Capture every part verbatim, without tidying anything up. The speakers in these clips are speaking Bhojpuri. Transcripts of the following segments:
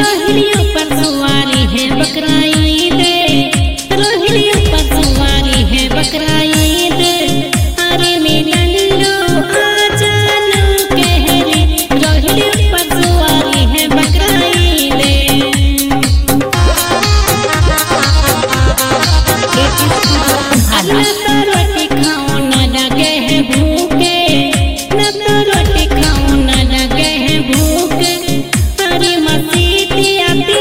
रोहिणियों पर सवारी है बकरा ईद, रोहिणियों पर सवारी है बकरा ईद। अरे मिलन लो आ जानो कहरे, रोहिणियों पर सवारी है बकरा ईद। न तो रोटी खाओ न लगे है भूखे, न तो रोटी खाओ न लगे है भूखे। अरे मसीती आती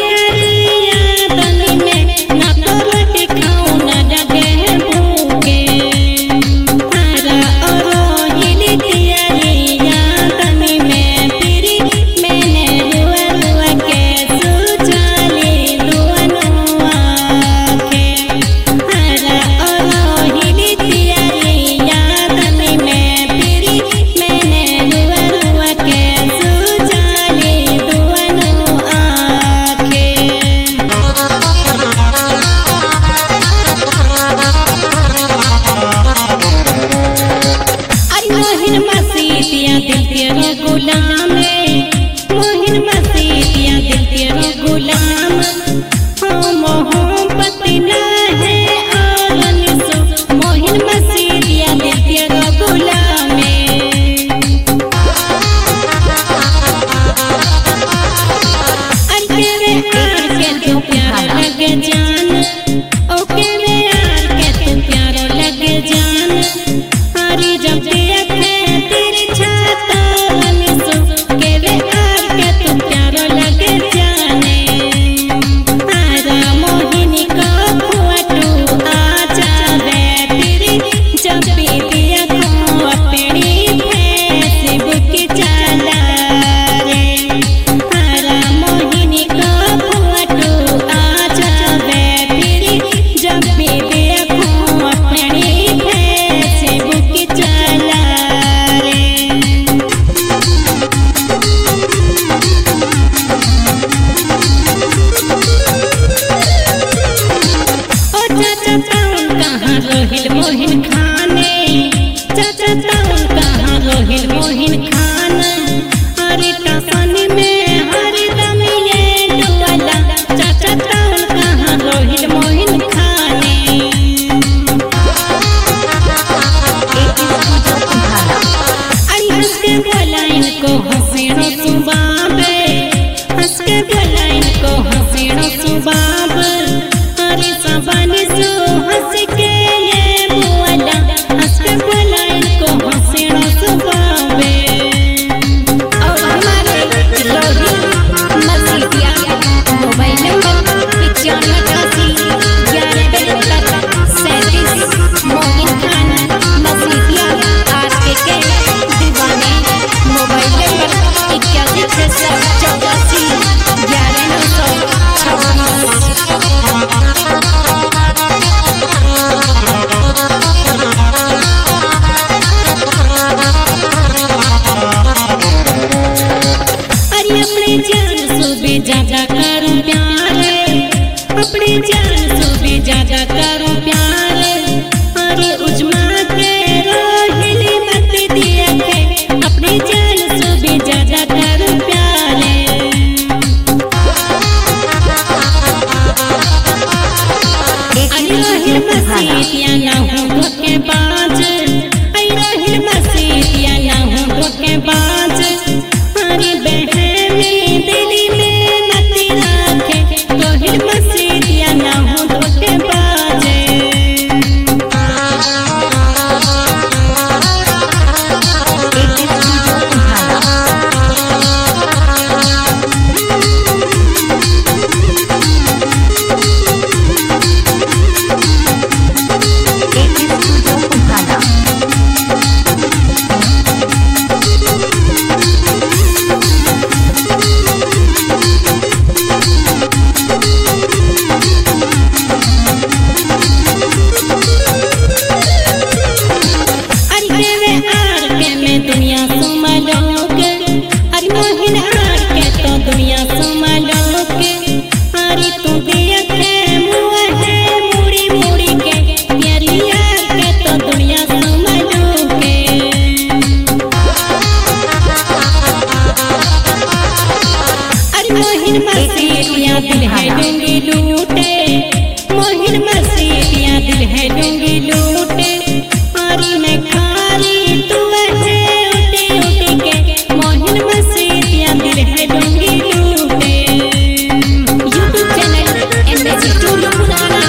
मसीतियाँ दिल है लूंगी लूटे, मोहिन मसीतियाँ दिल है लूंगी लूटे, आरी में खारी तू ऐसे उठी उठी के, मोहिन मसीतियाँ दिल है लूंगी लूटे। यूट्यूब चैनल एमएजी स्टूडियो पुराना,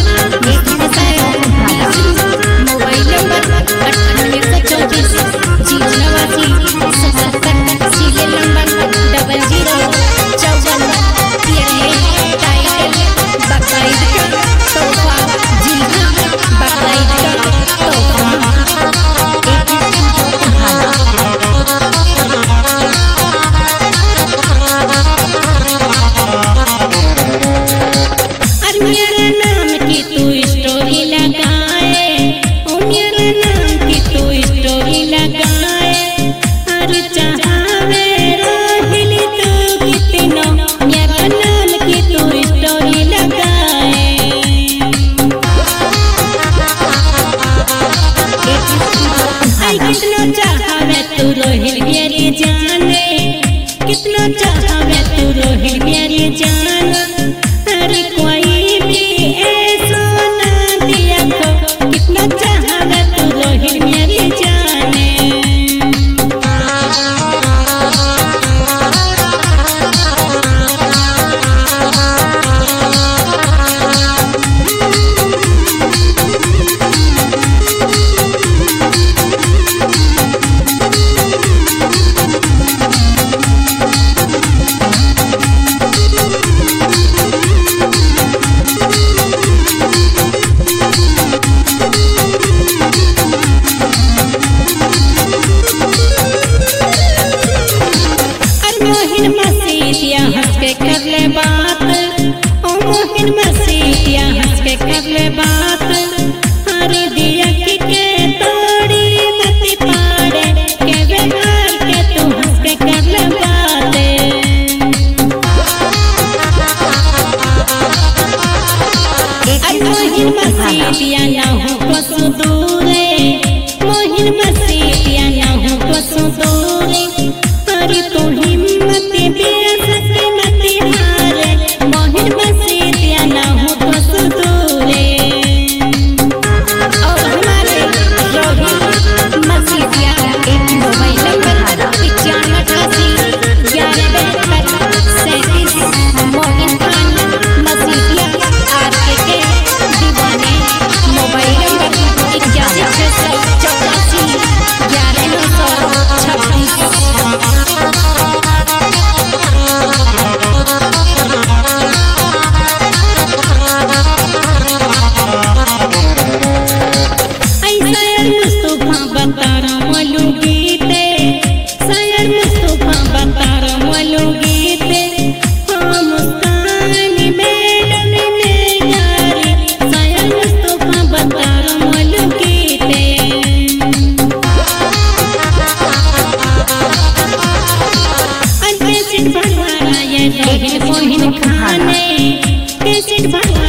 मोबाइल नंबर अट्ठानवे सौ चौबीस जीरो नवासी सतहत्तर, सीरियल नंबर डबल जीरो चौवन, टाइटल बकरीद का तोहफा, जी हाँ बकरीद का तोहफा। और मेरा नाम की तू स्टोरी लगाए, ओ मेरा नाम की तू स्टोरी लगाए, और चाहवे रोहिल तू कितनो, मेरा नाम की तू स्टोरी लगाए। आई कितनो चाहवे तू रोहिल मेरी जाने, कितनो चाहवे तू रोहिल मेरी जान, अरे कोई भी ऐसा ना दिया को, कितना चाहवे तू रोहिल मेरी जाने। मोहिन मसीतियाँ हंस के कर ले बात, ओ मोहिन मसीतियाँ हंस के कर ले बात, हरी दिया की के तोड़ी मती पाड़े, के बेहाल के तू हंस के कर ले बाते। अरे मोहिन मसीतियाँ ना हो को सुदूरे, मोहिन मसीतियाँ ना हो को सुदूरे, अरे तू हिम्मत बेसती मती हारे, मोहिन मसीतियाँ ना हो तो सुदूरे। और हमारे रोहिल मसीतियाँ एक मोबाइल नंबर पचानवे अठासी ग्यारह बहत्तर सैंतीस, मोहिन खान मसीतियाँ आर के के दीवाने, मोबाइल नंबर इक्यासी छः सौ चौरासी ग्यारह नौ सौ छब्बीस। मोहिन खाने कैसेट